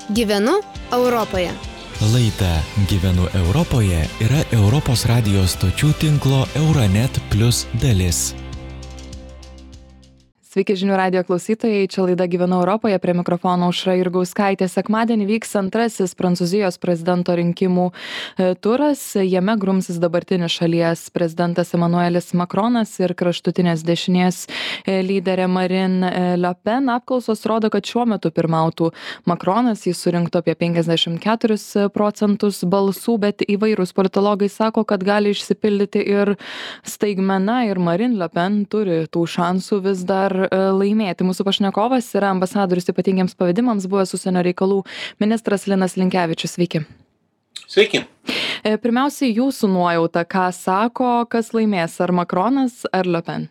Gyvenu Europoje. Laida Gyvenu Europoje yra Europos radijo stočių tinklo Euronet Plus dalis. Sveiki žinių radijo klausytojai, čia laida Gyvenu Europoje, prie mikrofono Aušra Jurgauskaitė. Sekmadienį vyks antrasis Prancūzijos prezidento rinkimų turas. Jame grumsis dabartinis šalies prezidentas Emmanuelis Macronas ir kraštutinės dešinės lyderė Marine Le Pen. Apklausos rodo, kad šiuo metu pirmautų Macronas, jis surinktų apie 54% balsų, bet įvairūs politologai sako, kad gali išsipildyti ir staigmena ir Marine Le Pen turi tų šansų vis dar laimėti. Mūsų pašnekovas yra ambasadorius ypatingiems pavedimams, buvęs užsienio reikalų ministras Linas Linkevičius. Sveiki. Sveiki. Pirmiausiai jūsų nuojauta, ką sako, kas laimės, ar Macronas, ar Le Pen?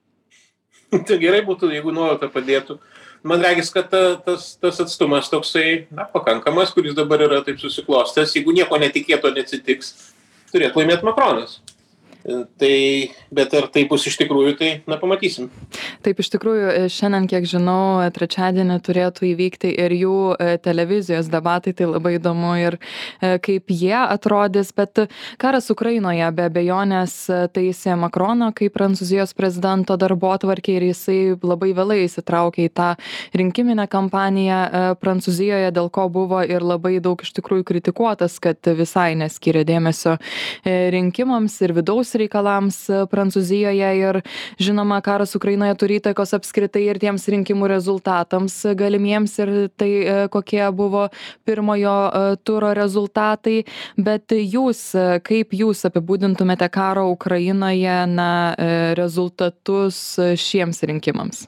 Tai gerai būtų, jeigu nuojauta padėtų. Man regis, kad tas atstumas toksai, pakankamas, kuris dabar yra taip susiklostęs, jeigu nieko netikėto neatsitiks, turėtų laimėti Macronas. Tai, bet ar tai bus iš tikrųjų, tai pamatysim. Taip, iš tikrųjų, šiandien, kiek žinau, trečiadienį turėtų įvykti ir jų televizijos debatai, tai labai įdomu ir kaip jie atrodys, bet karas Ukrainoje be abejonės taisė Macrono kaip Prancūzijos prezidento darbotvarkė ir jisai labai vėlai įsitraukė į tą rinkiminę kampaniją Prancūzijoje, dėl ko buvo ir labai daug iš tikrųjų kritikuotas, kad visai neskiria dėmesio rinkimams ir vidaus reikalams Prancūzijoje ir žinoma, karas Ukrainoje turi įtakos apskritai ir tiems rinkimų rezultatams galimiems ir tai kokie buvo pirmojo turo rezultatai, bet jūs, kaip jūs apibūdintumėte karo Ukrainoje rezultatus šiems rinkimams?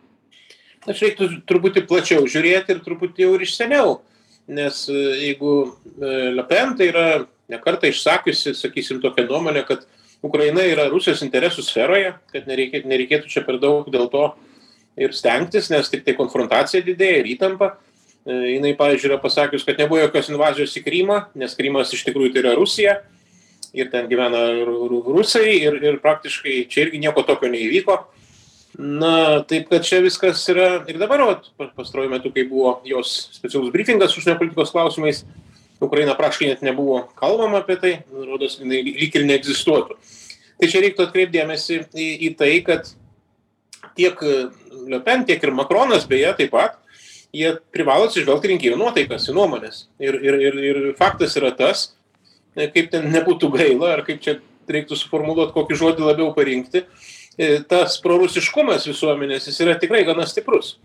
Aš reiktų truputį plačiau žiūrėti ir truputį jau ir iš seniau, nes jeigu Le Pen tai yra nekartą išsakiusi, sakysim, tokią nuomonę, kad Ukraina yra Rusijos interesų sferoje, kad nereikėtų čia per daug dėl to ir stengtis, nes tik tai konfrontacija didėja ir įtampa. Jinai, pavyzdžiui, yra pasakius, kad nebuvo jokios invazijos į Krymą, nes Krymas iš tikrųjų tai yra Rusija ir ten gyvena rusai ir praktiškai čia irgi nieko tokio neįvyko. Taip, kad čia viskas yra ir dabar, pastaruoju metu, kai buvo jos specialus briefingas užsienio politikos klausimais, Ukraina praktiškai net nebuvo kalbama apie tai, rodos, jinai lyg ir neegzistuotų. Tai čia reiktų atkreipti dėmesį į tai, kad tiek Le Pen, tiek ir Macronas, beje, taip pat, jie privalo atsižvelgti rinkėjų nuotaikas, į nuomonės. Ir faktas yra tas, kaip ten nebūtų gaila, ar kaip čia reiktų suformuluoti, kokį žodį labiau parinkti, tas prorusiškumas visuomenės, jis yra tikrai gana stiprus.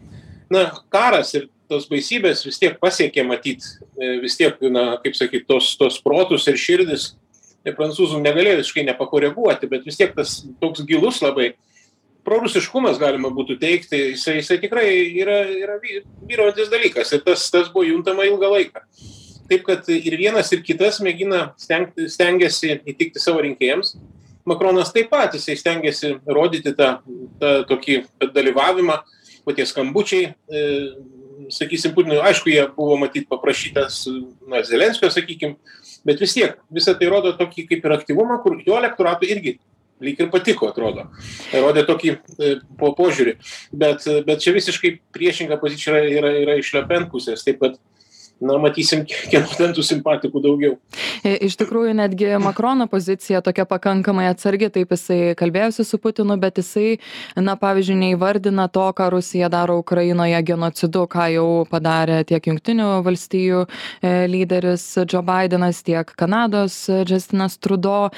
Karas ir tos baisybės vis tiek pasiekė matyt, vis tiek, kaip sakyti, tos protus ir širdis prancūzų negalėjo visiškai nepakoreguoti, bet vis tiek tas toks gilus labai prorusiškumas, galima būtų teikti, jisai tikrai yra vyraujantis dalykas ir tas buvo juntama ilgą laiką. Taip, kad ir vienas, ir kitas mėgina stengiasi įtikti savo rinkėjams. Macronas taip pat, jisai stengiasi rodyti tą tokį dalyvavimą, tie skambučiai, sakysim, Putinui, aišku, jie buvo matyti paprašytas Zelenskio, sakykim, bet vis tiek, visą tai rodo tokį kaip ir aktyvumą, kur jo elektoratui irgi lyg ir patiko, atrodo. Rodė tokį požiūrį, bet čia visiškai priešinga pozicija yra iš Le Pen pusės, taip pat matysim, kiek ten tų simpatikų daugiau. Iš tikrųjų, netgi Macrono pozicija tokia pakankamai atsargi, taip jisai kalbėjosi su Putinu, bet jisai, pavyzdžiui, neįvardina to, ką Rusija daro Ukrainoje genocidu, ką jau padarė tiek Jungtinių valstijų lyderis Joe Bidenas, tiek Kanados Justinas Trudeau.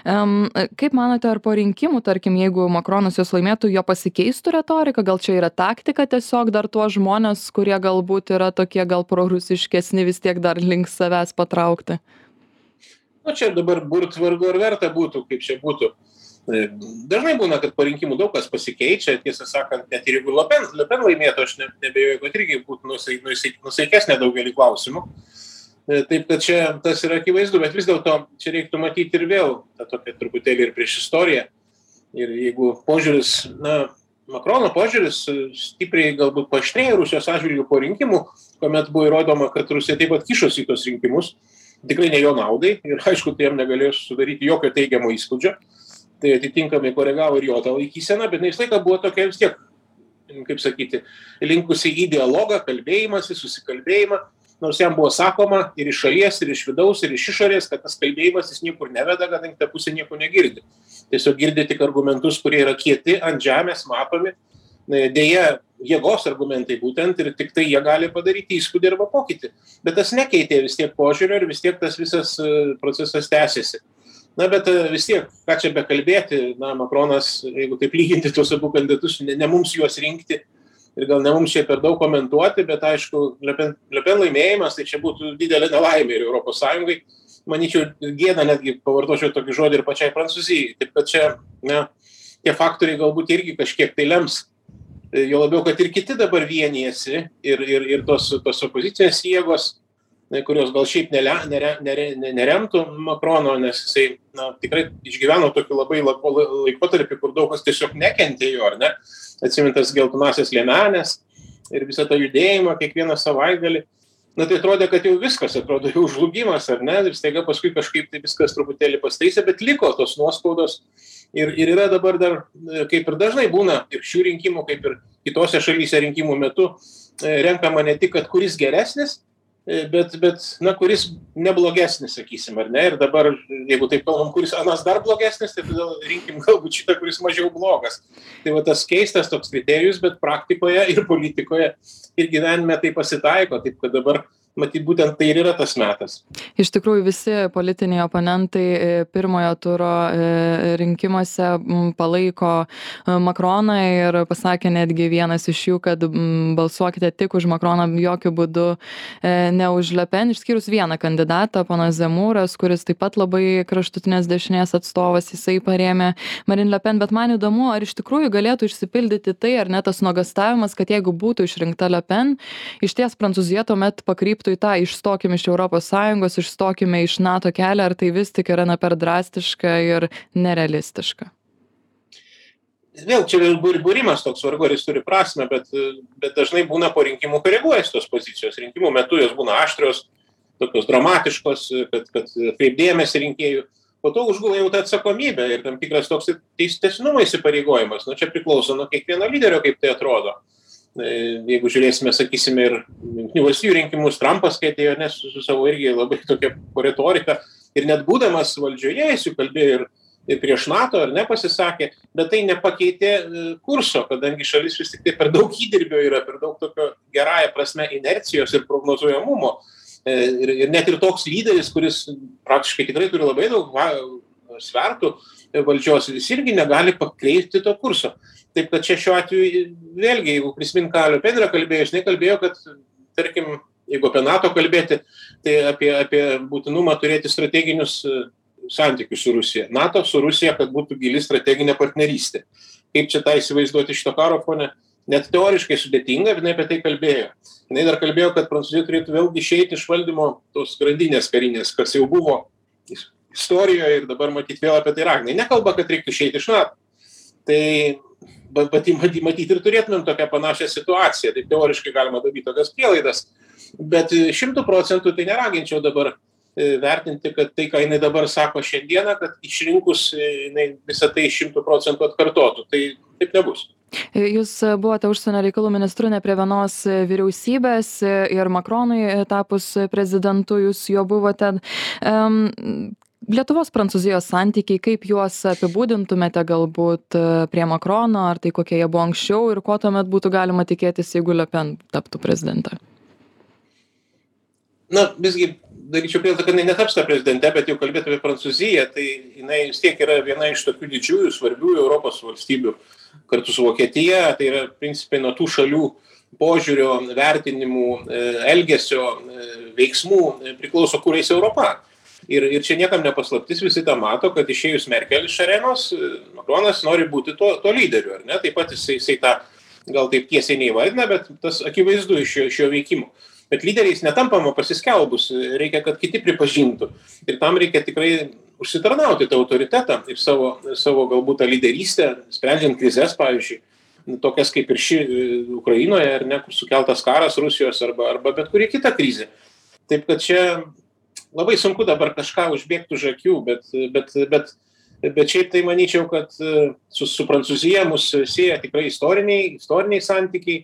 Kaip manote, ar po rinkimų, tarkim, jeigu Macronas jos laimėtų, jo pasikeistų retorika, gal čia yra taktika tiesiog dar tuos žmonės, kurie galbūt yra tokie gal prorusiški, vis tiek dar link savęs patraukti? Čia dabar burt vargu ar verta būtų, kaip čia būtų. Dažnai būna, kad po rinkimų daug kas pasikeičia, tiesą sakant, net ir jeigu Le Pen laimėtų, aš nebejoju, kad irgi būtų nusaikesnė daugelį klausimų. Taip, kad čia tas yra akivaizdu, bet vis dėlto čia reiktų matyti ir vėl tą tokią truputėlį ir prieš istoriją. Ir jeigu požiūris, Macrono požiūris stipriai galbūt paaštrėjo Rusijos atžvilgiu po rinkimų, kuomet buvo įrodoma, kad Rusija taip pat kišosi į tos rinkimus, tikrai ne jo naudai ir aišku, tai jam negalėjo sudaryti jokio teigiamo įspūdžio, tai atitinkamai koregavo ir jo tą laikyseną, bet vis laiką buvo tokia vis tiek, kaip sakyti, linkusi į dialogą, kalbėjimąsi, susikalbėjimą, nors jam buvo sakoma ir iš šalies, ir iš vidaus, ir iš išorės, kad tas kalbėjimas jis niekur neveda, kadangi ta pusė nieko negirdi. Tiesiog girdi tik argumentus, kurie yra kieti, ant žemės matomi. Deja, jėgos argumentai būtent ir tik tai jie gali padaryti įspūdį arba pokytį. Bet tas nekeitė vis tiek požiūrio ir vis tiek tas visas procesas tęsiasi. Na, bet vis tiek, ką čia bekalbėti, Makronas, jeigu taip lyginti tuos abu kandidatus, ne mums juos rinkti ir gal ne mums čia per daug komentuoti, bet aišku, Le Pen laimėjimas, tai čia būtų didelė nelaimė ir Europos Sąjungai. Manyčiau, gėda netgi pavartočiau tokį žodį ir pačiai Prancūzijai. Taip kad čia, tie faktoriai galbūt irgi kažkiek tai lems. Jo labiau, kad ir kiti dabar vienijasi ir tos opozicinės jėgos, kurios gal šiaip neremtų Makrono, nes jisai tikrai išgyveno tokį labai laikotarpį, kur daug kas tiesiog nekentėjo, ar ne? Atsimintas geltonasias liemenės ir visą tą judėjimą kiekvieną savaitgalį. Tai atrodė, kad jau viskas, atrodo jau žlugimas, ar ne? Ir staiga paskui kažkaip tai viskas truputėlį pastaisė, bet liko tos nuospaudos. Ir yra dabar dar, kaip ir dažnai būna, ir šių rinkimų, kaip ir kitose šalyse rinkimų metu, renkama ne tik, kad kuris geresnis, bet kuris neblogesnis, sakysim, ar ne? Ir dabar, jeigu taip kalbam, kuris anas dar blogesnis, tai todėl rinkim galbūt šitą, kuris mažiau blogas. Tai va tas keistas toks kriterijus, bet praktikoje ir politikoje ir gyvenime tai pasitaiko, taip kad dabar matyt, būtent tai ir yra tas metas. Iš tikrųjų, visi politiniai oponentai pirmojo turo rinkimuose palaiko Makroną ir pasakė netgi vienas iš jų, kad balsuokite tik už Makroną, jokių būdų ne už Le Pen, išskyrus vieną kandidatą, ponas Zemūras, kuris taip pat labai kraštutinės dešinės atstovas, jisai parėmė Marine Le Pen, bet man įdomu, ar iš tikrųjų galėtų išsipildyti tai, ar ne tas nuogąstavimas, kad jeigu būtų išrinkta Le Pen, išties Prancūzija tuomet pakryptų į tą išstokime iš Europos Sąjungos, išstokime iš NATO kelią, ar tai vis tik yra per drastiška ir nerealistiška? Vėl čia būrimas toks vargu, ar jis turi prasme, bet dažnai būna po rinkimų koreguojasi tos pozicijos. Rinkimų metu jos būna aštrios, tokios dramatiškos, kad kreipdėmėsi rinkėjų. Po to užgula jau ta atsakomybė ir tam tikras toks tęstinumo įsipareigojimas. Čia priklauso nuo kiekvieno lyderio, kaip tai atrodo. Jeigu žiūrėsime, sakysime, ir Jungtinių valstijų rinkimus, Trumpas, kai atėjo, nes su savo irgi labai tokia retorika, ir net būdamas valdžioje, jis jau kalbėjo ir prieš NATO, ar ne, pasisakė, bet tai nepakeitė kurso, kadangi šalis vis tik tai per daug įdirbio yra, per daug tokio gerąja prasme inercijos ir prognozuojamumo. Ir net ir toks lyderis, kuris praktiškai tikrai turi labai daug svertų valdžios, jis irgi negali pakreipti to kurso. Taip, kad čia šiuo atveju, vėlgi, jeigu prisimint, ką Le Pen yra kalbėjo, jis nekalbėjo, kad, tarkim, jeigu apie NATO kalbėti, tai apie būtinumą turėti strateginius santykius su Rusija. NATO su Rusija, kad būtų gili strateginė partnerystė. Kaip čia tą įsivaizduoti šito karo fone? Net teoriškai sudėtinga, bet jinai apie tai kalbėjo. Jinai dar kalbėjo, kad Prancūzija turėtų vėlgi išeiti iš valdymo tos grandinės karinės, kas jau buvo istorijoje ir dabar matyt vėl apie tai ragina. Nekalba, kad reiktų išeiti iš NATO. Tai matyti ir turėtumėm tokią panašią situaciją. Tai teoriškai galima daryti tokias prielaidas. Bet 100% tai neraginčiau dabar vertinti, kad tai, ką jinai dabar sako šiandieną, kad išrinkus jinai visą tai 100% atkartotų. Tai taip nebus. Jūs buvote užsienio reikalų ministru ne prie vienos vyriausybės ir Makronui tapus prezidentu jūs jo buvote. Lietuvos Prancūzijos santykiai, kaip juos apibūdintumėte galbūt prie Makrono, ar tai kokie jie buvo anksčiau ir ko tuomet būtų galima tikėtis, jeigu Le Pen taptų prezidentą? Visgi daryčiau prielaidą, kad jinai netaps tą prezidentę, bet jau kalbėti apie Prancūziją, tai jinai vis tiek yra viena iš tokių didžiųjų, svarbių Europos valstybių kartu su Vokietija, tai yra principai nuo tų šalių požiūrio, vertinimų, elgesio, veiksmų priklauso, kur eis Europa. Ir čia niekam nepaslaptis, visi tą mato, kad išėjus Merkel iš arenos, Makronas nori būti to lyderiu, ar ne? Taip pat jisai tą gal taip tiesiai neįvardina, bet tas akivaizdu iš šio veikimo. Bet lyderiais netampama pasiskelbus, reikia, kad kiti pripažintų. Ir tam reikia tikrai užsitarnauti tą autoritetą ir savo galbūt tą lyderystę, sprendžiant krizes, pavyzdžiui, tokias kaip ir ši Ukrainoje, ar ne, kur sukeltas karas Rusijos arba bet kuri kita krizė. Taip kad čia labai sunku dabar kažką užbėgti už akių, bet šiaip tai manyčiau, kad su Prancūzija mus sieja tikrai istoriniai santykiai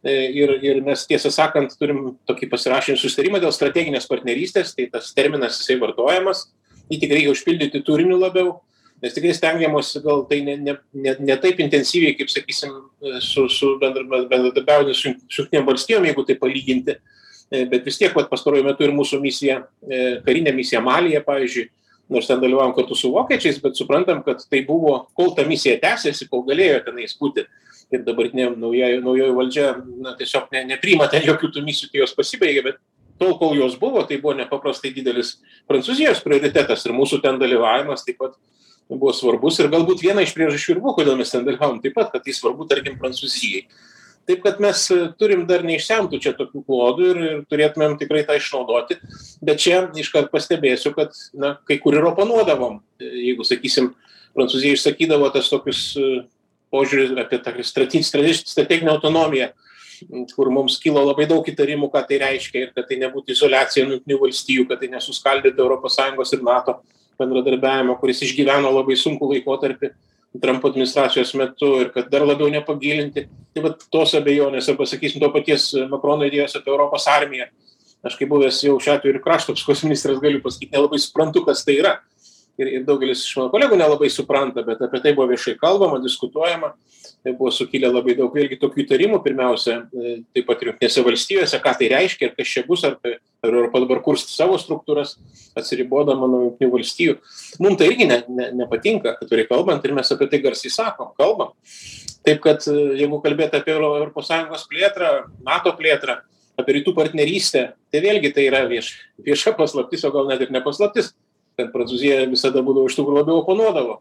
Ir mes tiesą sakant turim tokį pasirašinį susitarimą dėl strateginės partnerystės, tai tas terminas jisai vartojamas, jį tik reikia užpildyti turiniu labiau, nes tikrai stengiamosi gal tai ne taip intensyviai, kaip sakysim, su bendradarbiaujant su Jungtinėm valstijom, jeigu tai palyginti, bet vis tiek pastaruoju metu ir mūsų misija, karinė misija Malyje, pavyzdžiui, nors ten dalyvavom kartu su vokiečiais, bet suprantam, kad tai buvo, kol ta misija tęsėsi, kol galėjo tenais būti. Ir dabartinė naujoji valdžia tiesiog nepriima ten jokių tų misijų, tai jos pasibaigė, bet tol, kol jos buvo, tai buvo nepaprastai didelis Prancūzijos prioritetas ir mūsų ten dalyvavimas taip pat buvo svarbus ir galbūt viena iš priežasčių ir buvo, kodėl mes ten dalyvavom taip pat, kad tai svarbu, tarkim, Prancūzijai. Taip, kad mes turim dar neišsemtų čia tokių klodų ir turėtumėm tikrai tą išnaudoti, bet čia iškart pastebėsiu, kad kai kur ir oponuodavom, jeigu, sakysim, Prancūzija išsakydavo tas tokius požiūrį apie tą strateginę autonomiją, kur mums kilo labai daug įtarimų, ką tai reiškia ir kad tai nebūtų izoliacija nuo Jungtinių valstijų, kad tai nesuskaldytų ES ir NATO bendradarbiavimo, kuris išgyveno labai sunkų laikotarpį Trumpo administracijos metu ir kad dar labiau nepagilinti. Tai vat tos abejonės, arba sakysim, to paties Makrono idėjos apie Europos armiją. Aš kaip buvęs jau šiuo atveju ir krašto apsaugos ministras galiu pasakyti, nelabai suprantu, kas tai yra. Ir daugelis iš mano kolegų nelabai supranta, bet apie tai buvo viešai kalbama, diskutuojama. Tai buvo sukilę labai daug vėlgi tokių įtarimų, pirmiausia, taip pat ir Jungtinėse valstijose, ką tai reiškia ir kas čia bus, ar Europa dabar kurs savo struktūras, atsiribodama nuo Jungtinių valstijų. Mums tai irgi nepatinka, kad turi kalbant, ir mes apie tai garsiai sakom, kalbam. Taip kad, jeigu kalbėti apie ES plėtrą, NATO plėtrą, apie rytų partnerystę, tai vėlgi tai yra vieša paslaptis, o gal net ir nepaslaptis, kad Prancūzija visada būdavo iš tikrųjų labiau oponuodavo.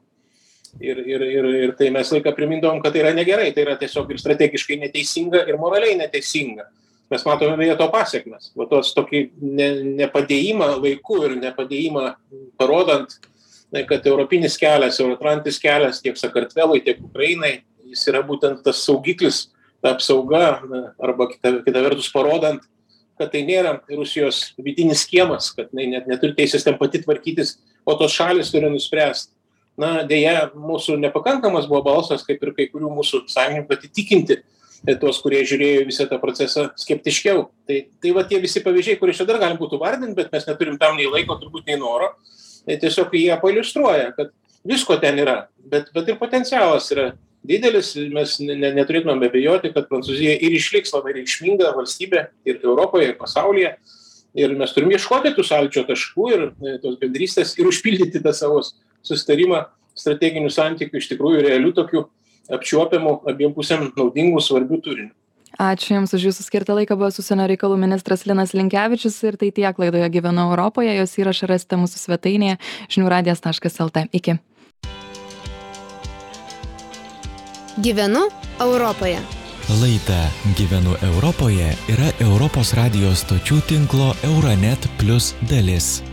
Ir tai mes laiką primindavom, kad tai yra negerai, tai yra tiesiog ir strategiškai neteisinga, ir moraliai neteisinga. Mes matome beje to pasiekmes. Va tos tokį nepadėjimą laiku ir nepadėjimą parodant, kad europinis kelias, euroatlantis kelias tiek Sakartvelui, tiek Ukrainai, jis yra būtent tas saugiklis, ta apsauga, arba kita vertus parodant, kad tai nėra Rusijos vidinis kiemas, kad net neturi teisės ten pati tvarkytis, o tos šalis turi nuspręsti. Deja, mūsų nepakankamas buvo balsas, kaip ir kai kurių mūsų sąjungininkų įtikinti tuos, kurie žiūrėjo visą tą procesą skeptiškiau. Tai va tie visi pavyzdžiai, kurie čia dar galim būtų vardinti, bet mes neturim tam nei laiko, turbūt nei noro. Tai tiesiog jie pailiustruoja, kad visko ten yra, bet ir potencialas yra didelis. Mes neturėtume abejoti, kad Prancūzija ir išliks labai reikšminga valstybė ir Europoje, ir pasaulyje. Ir mes turim ieškoti tų sąlyčio taškų ir tos bendrystės ir užpildyti tą savo susitarimą strateginių santykių iš tikrųjų realių tokių apčiuopiamų, abiem pusėm naudingų, svarbių turinių. Ačiū Jums už Jūsų skirtą laiką, buvo užsienio reikalų ministras Linas Linkevičius ir tai tiek laidoje Gyvenu Europoje, jos įrašą rasite mūsų svetainėje žiniųradijas.lt. Iki. Gyvenu Europoje. Laida Gyvenu Europoje yra Europos radijos stočių tinklo Euronet Plus dalis.